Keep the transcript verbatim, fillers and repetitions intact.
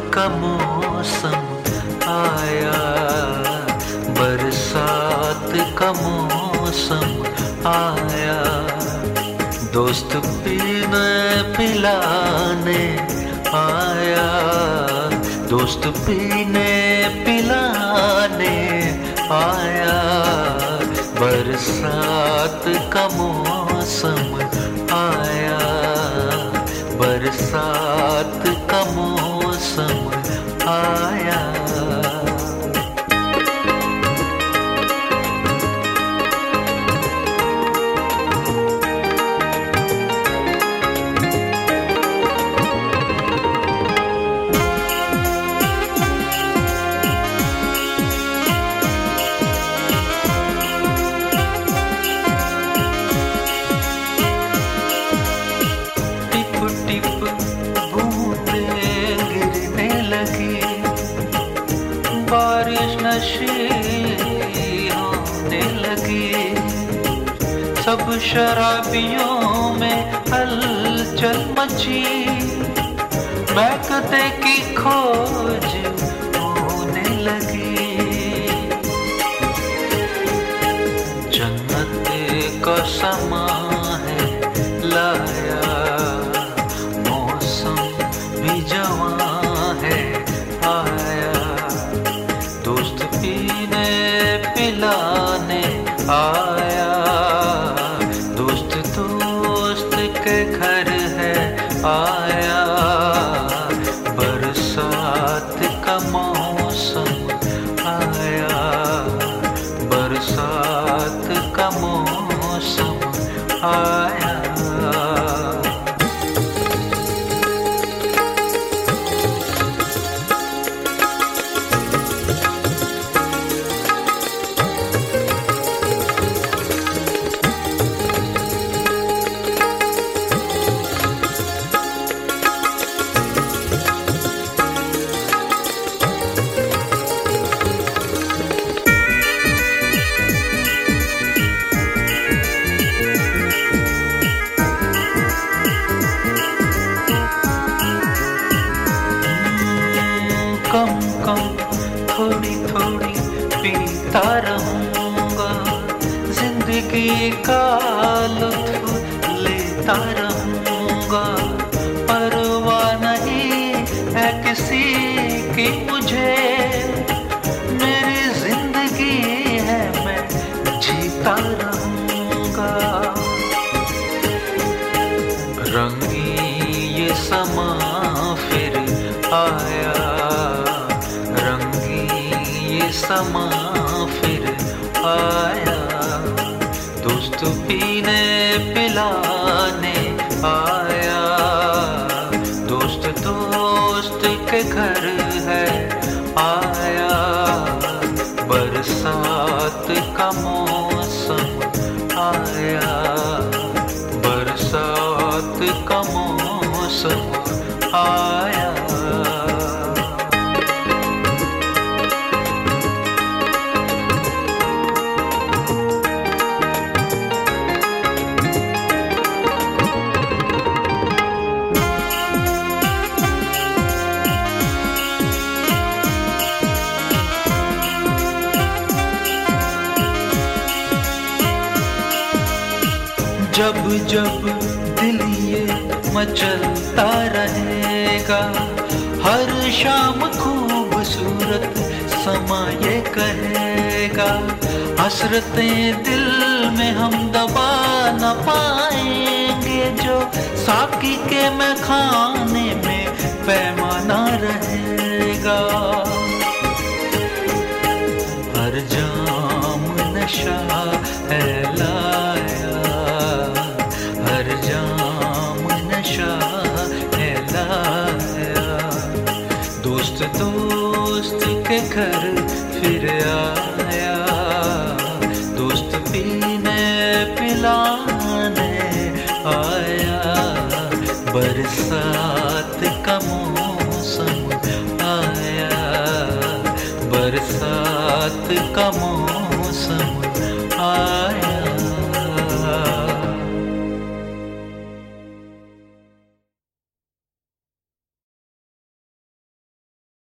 का मौसम आया, बरसात का मौसम आया। दोस्त पीने पिलाने आया, दोस्त पीने पिलाने आया। बरसात का मौसम आया, बरसात का मौसम आया। बारिश नशीली होने लगी, सब शराबियों में हलचल मची। महकते की खोज होने लगी, जन्नत का समा है लाया, मौसम भी जवां है आया। दोस्त पीने पिलाने आया, दोस्त दोस्त के घर है आया। बरसात का मौसम आया, बरसात का मौसम आया। कम कम थोड़ी थोड़ी पीता रहूंगा, जिंदगी का लुत्फ लेता रहूंगा। परवाह नहीं है किसी की मुझे, मेरी जिंदगी है मैं जीता रहूंगा। रंगी ये समा फिर आया, समा फिर आया। दोस्त पीने पिलाने आया, दोस्त दोस्त के घर है आया। बरसात का मौसम आया, बरसात का मौसम आया। जब जब दिल ये मचलता रहेगा, हर शाम खूबसूरत समा ये कहेगा। हसरतें दिल में हम दबा न पाएंगे, जो साकी के मैं खाने में पैमाना रहेगा। हर जाम नशा है लाया, हर जाम नशा है लाया। दोस्त दोस्त के घर फिर आया, दोस्त पीने पिलाने आया। बरसात का मौसम आया, बरसात का मौसम